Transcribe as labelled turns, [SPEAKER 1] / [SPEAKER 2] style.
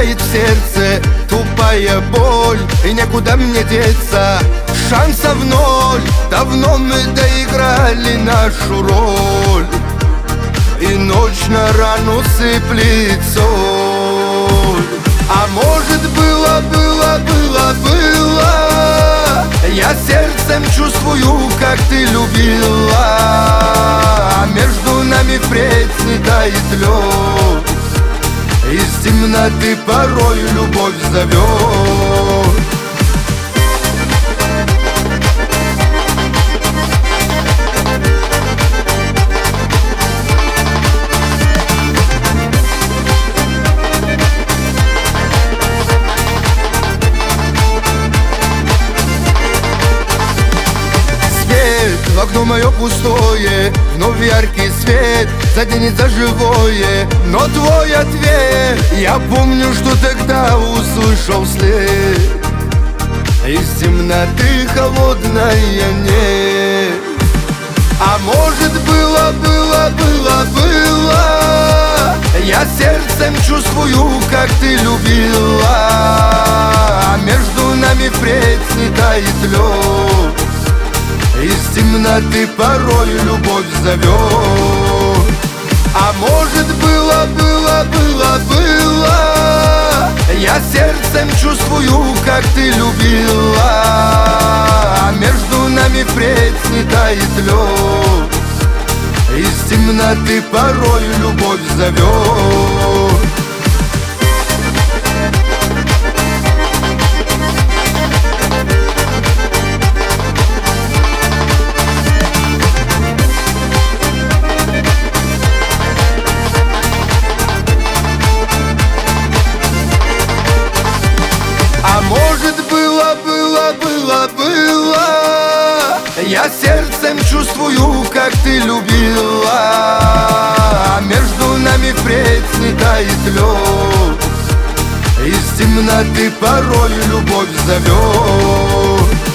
[SPEAKER 1] снедает в сердце тупая боль, и некуда мне деться. Шансов ноль, давно мы доиграли нашу роль, и ночь на рану сыплет соль. А может было, я сердцем чувствую, как ты любила, а между нами впредь не тает лед. Из темноты порой любовь зовет. В окно мое пустое, вновь яркий свет заденет за живое. Но твой ответ, я помню, что тогда услышал след. Из темноты холодная нет. А может было, я сердцем чувствую, как ты любила, а между нами впредь не тает лед. Из темноты порой любовь зовет. А может было, я сердцем чувствую, как ты любила, а между нами впредь не тает лед. Из темноты порой любовь зовет. Может было, я сердцем чувствую, как ты любила, а между нами впредь не тает лед. Из темноты порой любовь зовет.